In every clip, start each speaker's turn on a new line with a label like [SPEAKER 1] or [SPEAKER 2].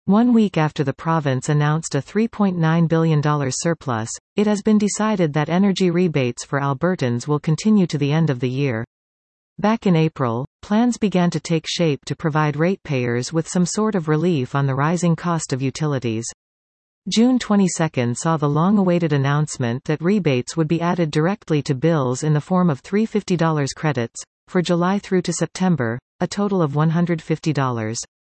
[SPEAKER 1] 1 week after the province announced a $3.9 billion surplus, it has been decided that energy rebates for Albertans will continue to the end of the year. Back in April, plans began to take shape to provide ratepayers with some sort of relief on the rising cost of utilities. June 22 saw the long-awaited announcement that rebates would be added directly to bills in the form of $350 credits, for July through to September, a total of $150.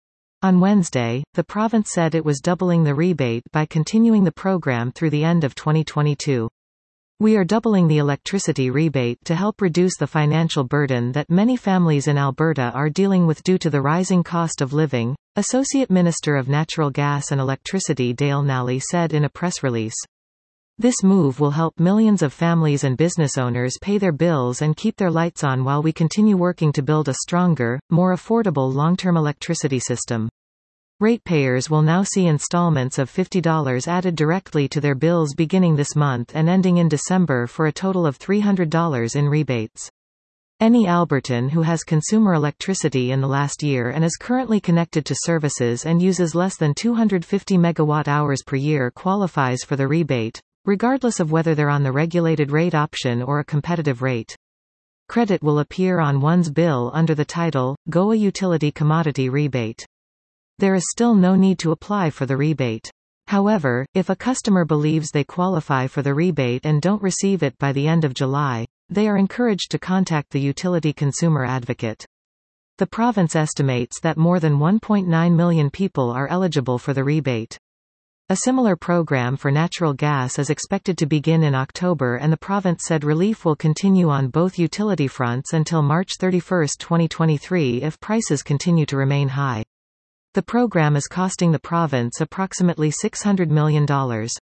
[SPEAKER 1] On Wednesday, the province said it was doubling the rebate by continuing the program through the end of 2022. We are doubling the electricity rebate to help reduce the financial burden that many families in Alberta are dealing with due to the rising cost of living, Associate Minister of Natural Gas and Electricity Dale Nally said in a press release. This move will help millions of families and business owners pay their bills and keep their lights on while we continue working to build a stronger, more affordable long-term electricity system. Ratepayers will now see installments of $50 added directly to their bills beginning this month and ending in December for a total of $300 in rebates. Any Albertan who has consumer electricity in the last year and is currently connected to services and uses less than 250 megawatt-hours per year qualifies for the rebate, regardless of whether they're on the regulated rate option or a competitive rate. Credit will appear on one's bill under the title, GOA Utility Commodity Rebate. There is still no need to apply for the rebate. However, if a customer believes they qualify for the rebate and don't receive it by the end of July, they are encouraged to contact the Utility Consumer Advocate. The province estimates that more than 1.9 million people are eligible for the rebate. A similar program for natural gas is expected to begin in October, and the province said relief will continue on both utility fronts until March 31, 2023 if prices continue to remain high. The program is costing the province approximately $600 million.